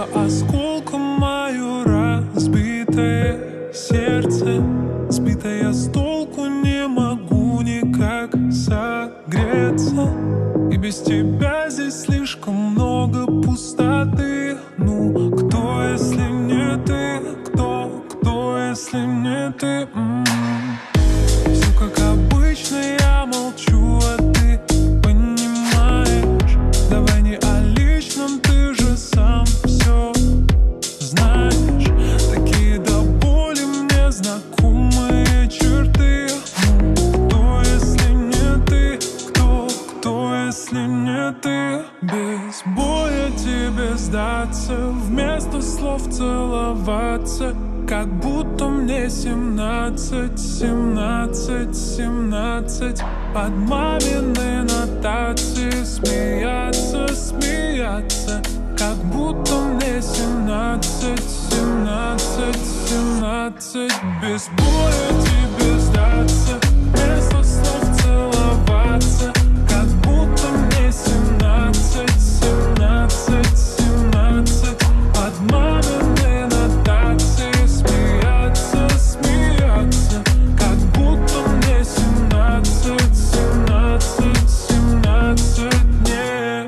только осколком мое разбитое сердце. Сбитое с толку, не могу никак согреться. И без тебя здесь слишком много пустоты. Ну, кто, если не ты? Кто, если не ты? Все как обычно, я молчу, а ты понимаешь. Давай не о личном, ты же сам все знаешь. Такие до боли мне знакомые черты. Кто, если не ты? Кто, если не ты? Без боя тебе сдаться, вместо слов целоваться, как будто мне 17, 17, 17. Под мамины нотации смеяться, смеяться, как будто мне 17, 17, 17. Без боя тебе сдаться, вместо слов целоваться, как будто мне 17, 17, 17. Под мамины нотации смеяться, смеяться, как будто мне 17, 17, 17. Нет.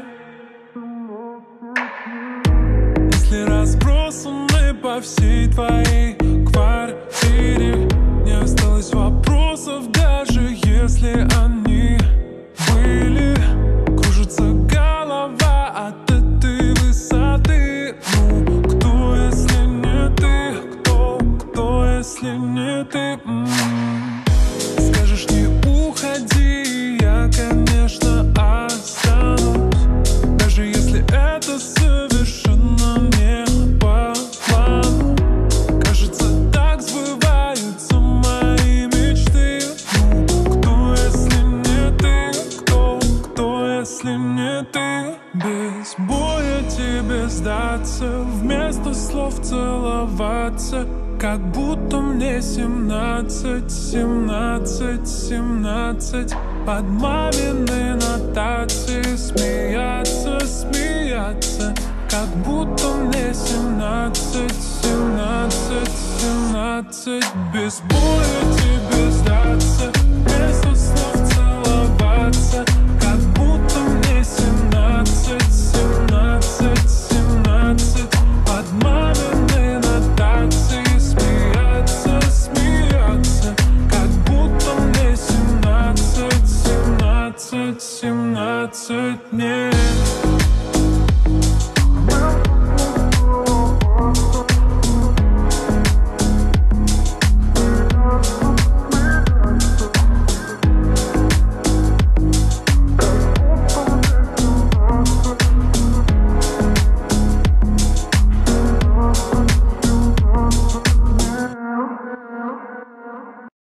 Мысли разбросаны по всей твоей квартире. Не осталось вопросов, даже если они были. Кружится голова от этой высоты. Ну, кто, если не ты? Кто, если не ты? Скажешь, не уходи, я, конечно, останусь. Даже если это совершенно не по плану. Кажется, так сбываются мои мечты. Ну, кто, если не ты? Кто, если не ты? Без боя тебе сдаться, вместо слов целоваться, как будто мне 17, 17, 17. Под мамины нотации смеяться, смеяться, как будто мне 17, 17, 17. Без боя тебе сдаться, вместо слов целоваться, как будто мне 17, 17, 17. Под мамины нотации смеяться, смеяться, как будто мне 17, 17, 17. Нет.